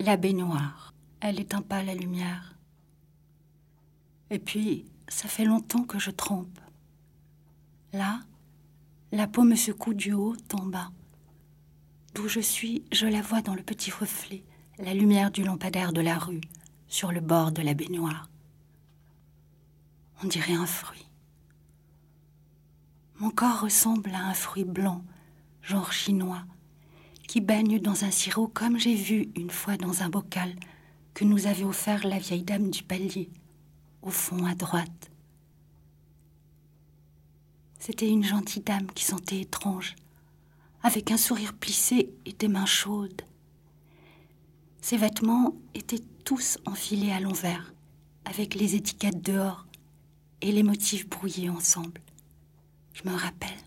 la baignoire. Elle éteint pas la lumière. Et puis, ça fait longtemps que je trempe. Là, la peau me secoue du haut en bas. D'où je suis, je la vois dans le petit reflet, la lumière du lampadaire de la rue, sur le bord de la baignoire. On dirait un fruit. Mon corps ressemble à un fruit blanc, genre chinois, qui baigne dans un sirop comme j'ai vu une fois dans un bocal que nous avait offert la vieille dame du palier, au fond à droite. C'était une gentille dame qui sentait étrange, avec un sourire plissé et des mains chaudes. Ses vêtements étaient tous enfilés à l'envers, avec les étiquettes dehors et les motifs brouillés ensemble. Je me rappelle.